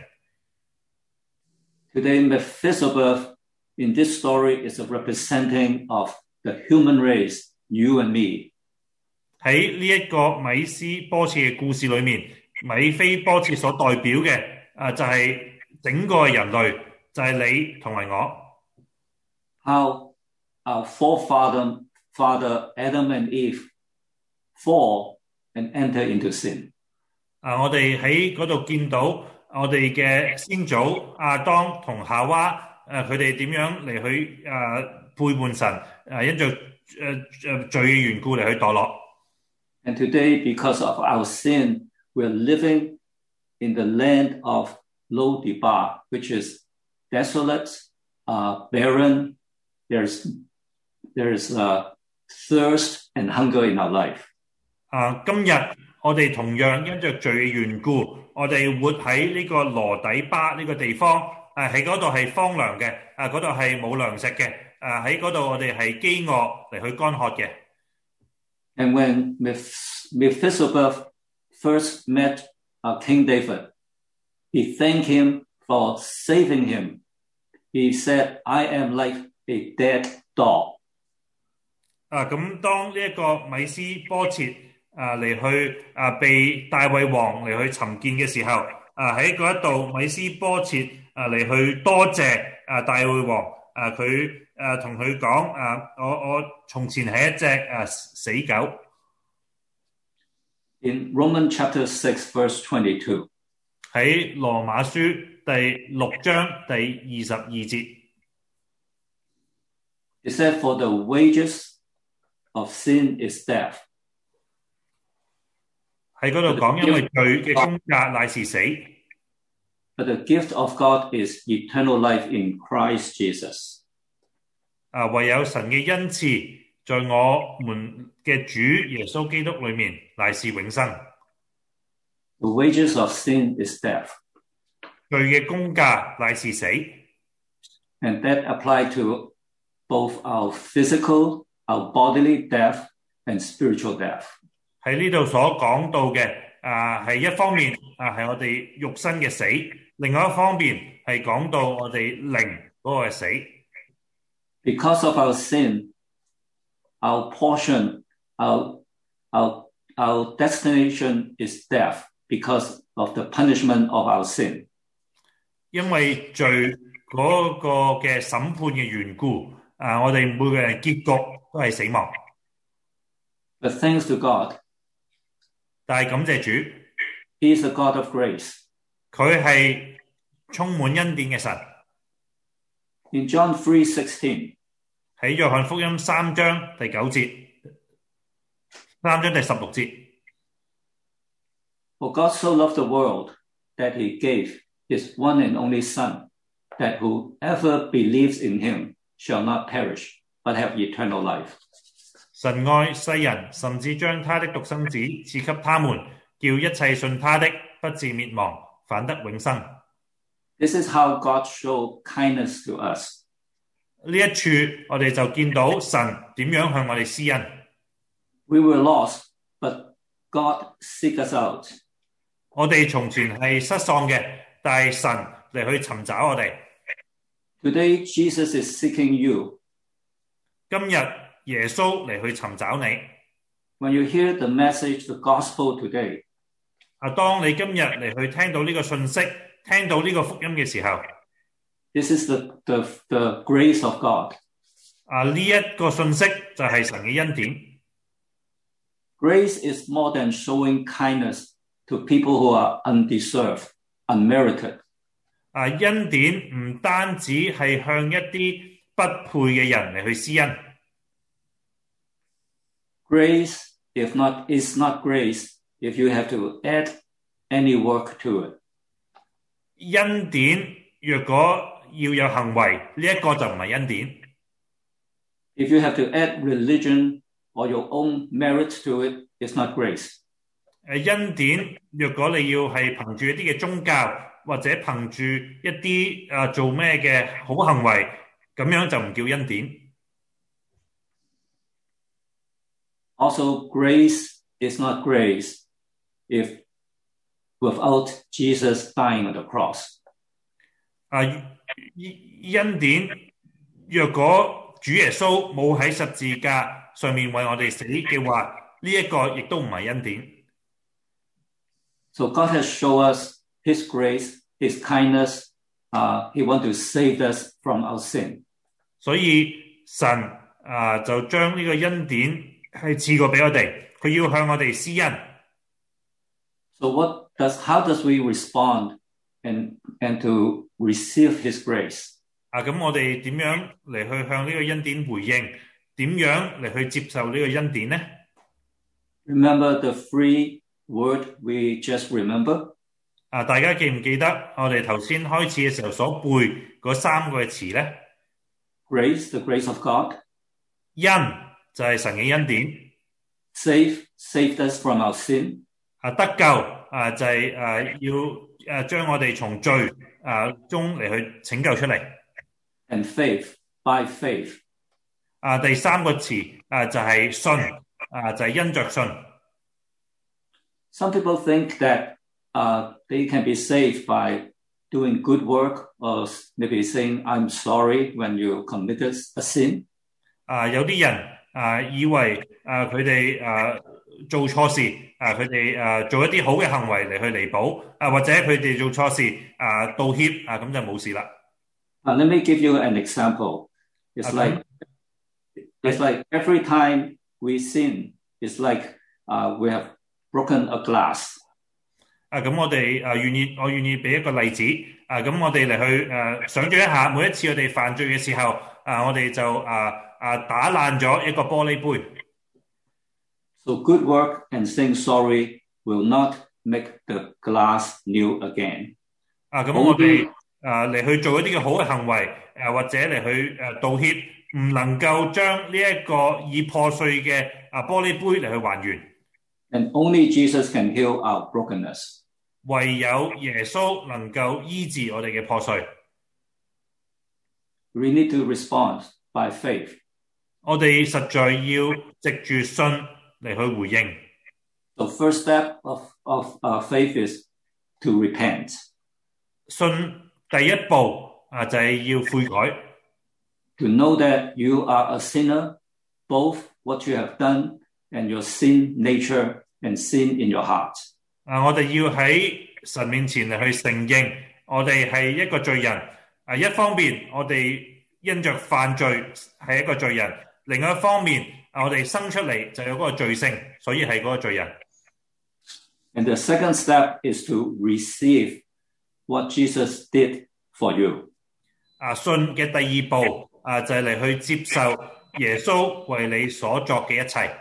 Today, Mephibosheth in this story is a representing of the human race, you and me. 喺呢一個米斯波設嘅故事裏面，米非波設所代表嘅啊就係整個人類，就係你同埋我。 How our forefather, father Adam and Eve fall and enter into sin. 啊，我哋喺嗰度見到我哋嘅先祖亞當同夏娃，誒佢哋點樣嚟去誒背叛神，誒因着誒誒罪嘅緣故嚟去墮落。 And today, because of our sin, we're living in the land of Lo-debar, which is desolate, uh, barren. There's there's uh, thirst and hunger in our life. 啊，今日我哋同樣因着罪嘅緣故，我哋活喺呢個羅底巴呢個地方，誒喺嗰度係荒涼嘅，誒嗰度係冇糧食嘅，誒喺嗰度我哋係飢餓嚟去乾渴嘅。 And when Mephibosheth first met uh, King David, he thanked him for saving him. He said, I am like a dead dog. 啊，咁當呢一個米斯波設啊嚟去啊被大衛王嚟去尋見嘅時候，啊喺嗰一度米斯波切啊嚟去多謝啊大衛王，啊佢啊同佢講啊我我從前係一隻啊死狗。 In Romans chapter six verse twenty-two. 喺羅馬書第六章第二十二節。 It said, "For the wages of sin is death." 喺嗰度講，因為罪嘅工價乃是死。 But the gift of God is eternal life in Christ Jesus. 啊，唯有神嘅恩賜，在我們嘅主耶穌基督裏面，乃是永生。 The wages of sin is death. 罪嘅工價乃是死。 And that applies to both our physical, our bodily death, and spiritual death. 喺呢度所講到嘅啊，係一方面啊，係我哋肉身嘅死；另外一方面係講到我哋靈嗰個嘅死。 Because of our sin, our portion, our, our, our destination is death because of the punishment of our sin. 因為罪嗰個嘅審判嘅緣故，啊，我哋每個人結局都係死亡。 But thanks to God, 但係感謝主 He is a God of grace. 佢係充滿恩典嘅神。 In John three sixteen, 喺約翰福音三章第九節，三章第十六節。 For God so loved the world that He gave His one and only Son, that whoever believes in Him shall not perish, but have eternal life. 神愛世人，甚至將他的獨生子賜給他們，叫一切信他的不至滅亡，反得永生。 This is how God showed kindness to us. 呢一處我哋就見到神點樣向我哋施恩。 We were lost, but God seek us out. 我哋從前係失喪嘅，但係神嚟去尋找我哋。 Today, Jesus is seeking you. 今日耶穌嚟去尋找你。 When you hear the message, the gospel today, 啊，當你今日嚟去聽到呢個信息，聽到呢個福音嘅時候， this is the, the, the grace of God. 啊，呢一個信息就係神嘅恩典。 Grace is more than showing kindness to people who are undeserved, unmerited. 啊，恩典唔單止係向一啲不配嘅人嚟去施恩。 Grace, if not, is not grace if you have to add any work to it. 恩典若果要有行為，呢一個就唔係恩典。 If you have to add religion or your own merit to it, it's not grace. 誒，恩典若果你要係憑住一啲嘅宗教，或者憑住一啲誒做咩嘅好行為，咁樣就唔叫恩典。 Also, grace is not grace if without Jesus dying on the cross. 啊，恩典若果主耶穌冇喺十字架上面為我哋死嘅話，呢一個亦都唔係恩典。 So God has shown us His grace, His kindness. Uh, he wants to save us from our sin. 所以神啊就將呢個恩典係賜過俾我哋，佢要向我哋施恩。 So what does how does we respond and and to receive His grace? 啊，咁我哋點樣嚟去向呢個恩典回應？點樣嚟去接受呢個恩典呢？ Remember the three word we just remember? 啊，大家記唔記得我哋頭先開始嘅時候所背嗰三個詞呢？ Grace, the grace of God. 恩就係神嘅恩典。 Save, saved us from our sin. 啊，得救啊就係、是、誒、啊、要誒將我哋從罪啊中嚟去拯救出嚟。 And faith, by faith. 啊，第三個詞啊就係、是、信啊就係、是、因着信。 Some people think that uh, they can be saved by doing good work or maybe saying I'm sorry when you committed a sin. 啊，有啲人啊以為啊佢哋啊做錯事啊，佢哋誒做一啲好嘅行為嚟去彌補啊，或者佢哋做錯事啊道歉啊，咁就冇事啦。 Uh, let me give you an example. It's 啊 like 咁 it's like every time we sin, it's like uh, we have broken a glass. 啊咁我哋誒願意，我願意俾一個例子啊，咁我哋嚟去誒想像一下，每一次我哋犯罪嘅時候啊，我哋就啊啊打爛咗一個玻璃杯。 So good work and saying sorry will not make the glass new again. 啊咁我哋誒嚟去做一啲嘅好嘅行為誒，或者嚟去誒道歉，唔能夠將呢一個已破碎嘅啊玻璃杯嚟去還原。 And only Jesus can heal our brokenness. 唯有耶穌能夠醫治我哋嘅破碎。 We need to respond by faith. 我哋實在要藉住信嚟去回應。 The first step of, of uh, faith is to repent. 信第一步啊就係要悔改。 To know that you are a sinner, both what you have done and your sin nature and sin in your heart. 啊，我哋要喺神面前嚟去承認，我哋係一個罪人。啊，一方面我哋因着犯罪係一個罪人，另一方面我哋生出嚟就有嗰個罪性，所以係嗰個罪人。 And the second step is to receive what Jesus did for you. 啊，信嘅第二步啊就係嚟去接受耶穌為你所作嘅一切。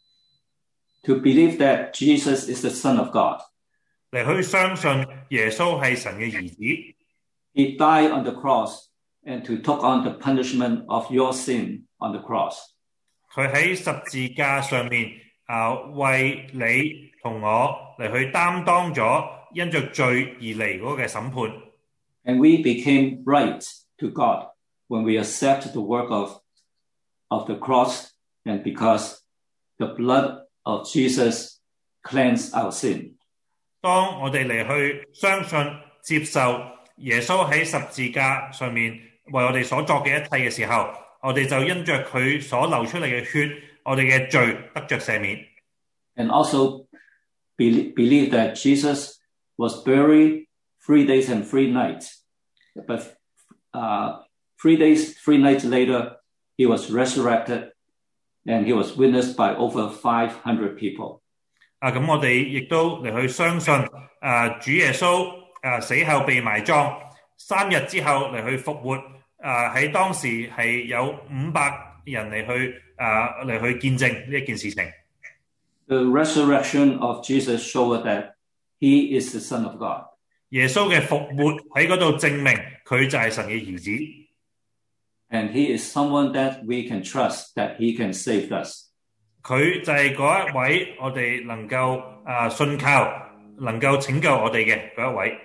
To believe that Jesus is the Son of God. 嚟去相信耶穌係神嘅兒子。 He died on the cross and to took on the punishment of your sin on the cross. 佢喺十字架上面啊，為你同我嚟去擔當咗因着罪而嚟嗰個嘅審判。 And we became right to God when we accept the work of, of the cross and because the blood of Jesus cleansed our sin. 當我哋嚟去相信接受耶穌喺十字架上面為我哋所作嘅一切嘅時候，我哋就因着佢所流出嚟嘅血，我哋嘅罪得着赦免。 And also be, believe that Jesus was buried three days and three nights. But uh, three days, three nights later, he was resurrected and he was witnessed by over five hundred people. 啊，咁我哋亦都嚟去相信，啊主耶穌啊死後被埋葬，三日之後嚟去復活，啊喺當時係有五百人嚟去啊嚟去見證呢一件事情。 The resurrection of Jesus showed that he is the Son of God. 耶穌嘅復活喺嗰度證明佢就係神嘅兒子。 And he is someone that we can trust that he can save us. 佢就係嗰一位我哋能夠啊信靠，能夠拯救我哋嘅嗰一位。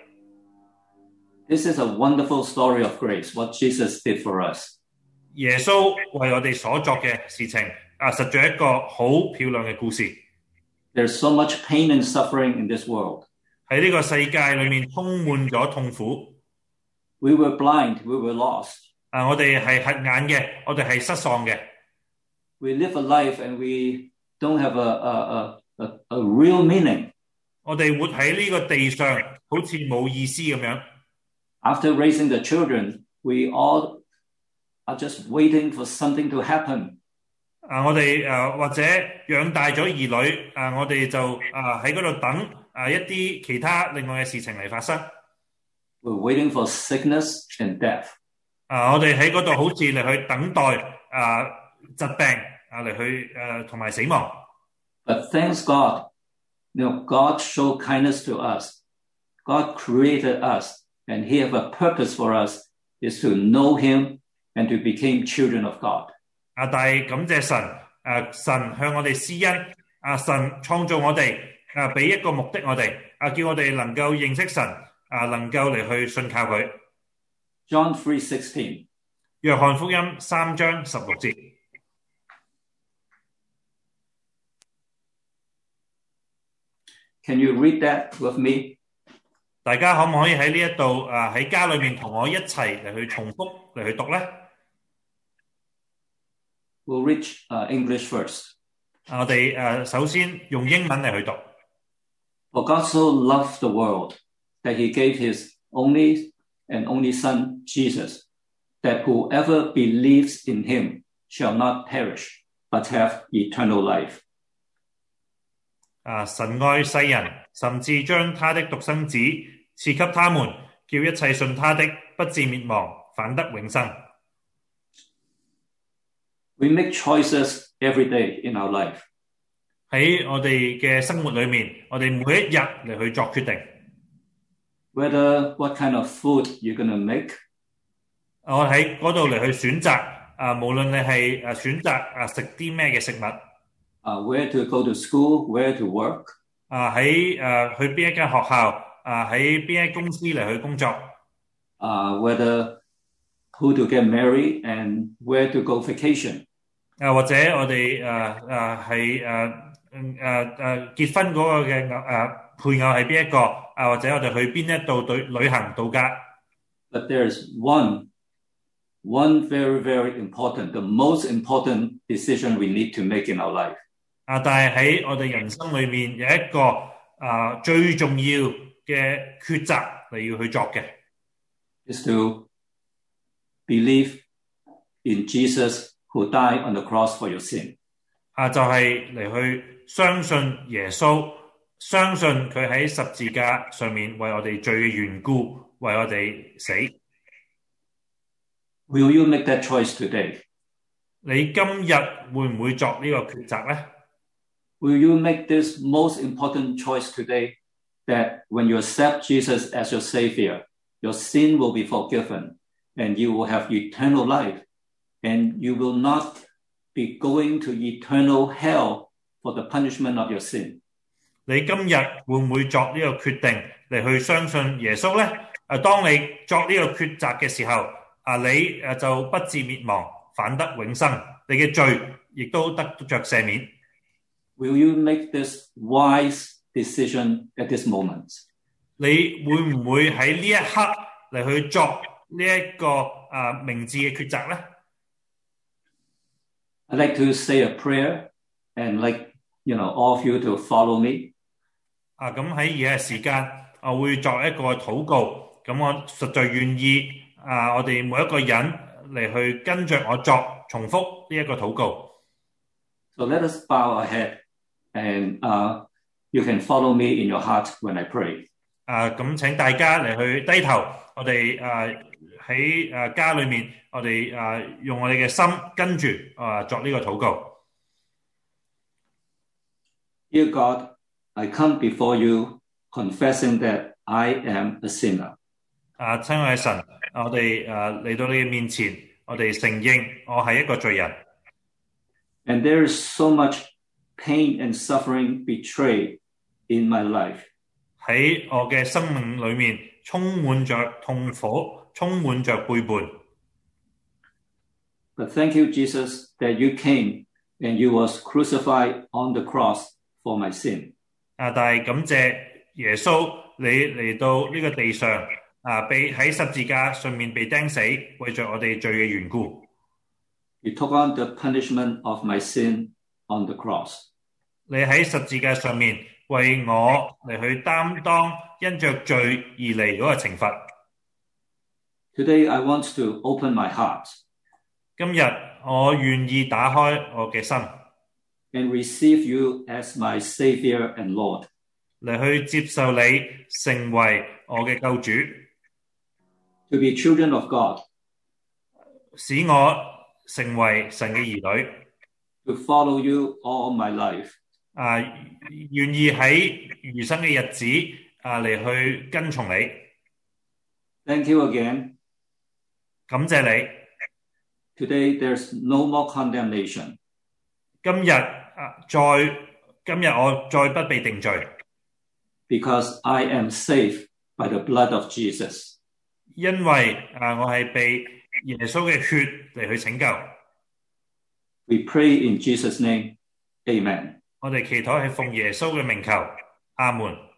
This is a wonderful story of grace, what Jesus did for us. 耶穌為我哋所作嘅事情啊，實在一個好漂亮嘅故事。 There's so much pain and suffering in this world. 喺呢個世界裏面充滿咗痛苦。 We were blind, we were lost. 啊，我哋係瞎眼嘅，我哋係失喪嘅。 We live a life and we don't have a, a, a, a real meaning. 我哋活喺呢個地上，好似冇意思咁樣。 After raising the children, we all are just waiting for something to happen. 啊，我哋誒或者養大咗兒女，啊，我哋就啊喺嗰度等啊一啲其他另外嘅事情嚟發生。 We're waiting for sickness and death. 啊，我哋喺嗰度好似嚟去等待啊疾病啊嚟去誒同埋死亡。 But thanks God, you know, God showed kindness to us. God created us, and He have a purpose for us is to know Him and to become children of God. 啊，但係感謝神，誒神向我哋施恩，啊神創造我哋，啊俾一個目的我哋，啊叫我哋能夠認識神，啊能夠嚟去信靠佢。 John three sixteen. 約翰福音三章十六節。 Can you read that with me? 大家可唔可以喺呢一度啊喺家裏面同我一齊嚟去重複嚟去讀咧？ We'll read uh, English first. 我哋誒首先用英文嚟去讀。 For God so loved the world that he gave his only and only Son, Jesus, that whoever believes in him shall not perish, but have eternal life. 啊！神愛世人，甚至將他的獨生子賜給他們，叫一切信他的不至滅亡，反得永生。 We make choices every day in our life. 喺我哋嘅生活裏面，我哋每一日嚟去作決定。 Whether what kind of food you're going to make. 我喺嗰度嚟去選擇啊，無論你係誒選擇啊食啲咩嘅食物。 Uh, where to go to school, where to work. 啊喺誒去邊一間學校啊喺邊一間公司嚟去工作。 Uh, whether who to get married and where to go vacation. 啊或者我哋誒誒係誒誒誒結婚嗰個嘅誒配偶係邊一個啊或者我哋去邊一度對旅行度假。 But there's one, one very very important, the most important decision we need to make in our life. 啊！但係喺我哋人生裏面有一個啊最重要嘅抉擇你要去作嘅 is to believe in Jesus who died on the cross for your sin. 啊，就係嚟去相信耶穌，相信佢喺十字架上面為我哋罪嘅緣故，為我哋死。 Will you make that choice today? 你今日會唔會作呢個抉擇呢？ Will you make this most important choice today that when you accept Jesus as your Savior, your sin will be forgiven and you will have eternal life and you will not be going to eternal hell for the punishment of your sin? 你今日會唔會作呢個決定嚟去相信耶穌呢？啊，當你作呢個抉擇嘅時候，啊，你誒就不致滅亡，反得永生，你嘅罪亦都得着赦免。 Will you make this wise decision at this moment? 你會唔會喺呢一刻嚟去作呢一個啊明智嘅抉擇呢？ I'd like to say a prayer and like you know all of you to follow me. 啊，咁喺以下嘅時間，我會作一個禱告。咁我實在願意啊，我哋每一個人嚟去跟着我作重複呢一個禱告。 So let us bow our head. And uh, you can follow me in your heart when I pray. 啊，咁請大家嚟去低頭，我哋誒喺誒家裏面，我哋誒用我哋嘅心跟住啊作呢個禱告。 Dear God, I come before you confessing that I am a sinner. 啊，親愛嘅神，我哋誒嚟到你嘅面前，我哋承認我係一個罪人。 And there is so much pain and suffering betrayed in my life. 喺我嘅生命裏面充滿着痛苦，充滿着背叛。 But thank you, Jesus, that you came and you was crucified on the cross for my sin. 啊，但係感謝耶穌，你嚟到呢個地上啊，被喺十字架上面被釘死，為着我哋罪嘅緣故。 You took on the punishment of my sin on the cross. 你喺十字架上面為我嚟去擔當因着罪而嚟嗰個懲罰。 Today I want to open my heart. 今日我願意打開我嘅心 and receive you as my Savior and Lord. 嚟去接受你成為我嘅救主。 To be children of God. 使我成為神嘅兒女。 To follow you all my life. 啊，願意喺餘生嘅日子啊嚟去跟從你。 Thank you again. 感謝你。 Today there's no more condemnation. 今日啊，再今日我再不被定罪。 Because I am saved by the blood of Jesus. 因為啊，我係被耶穌嘅血嚟去拯救。 We pray in Jesus' name. Amen. 我哋祈禱係奉耶穌嘅名求，阿門。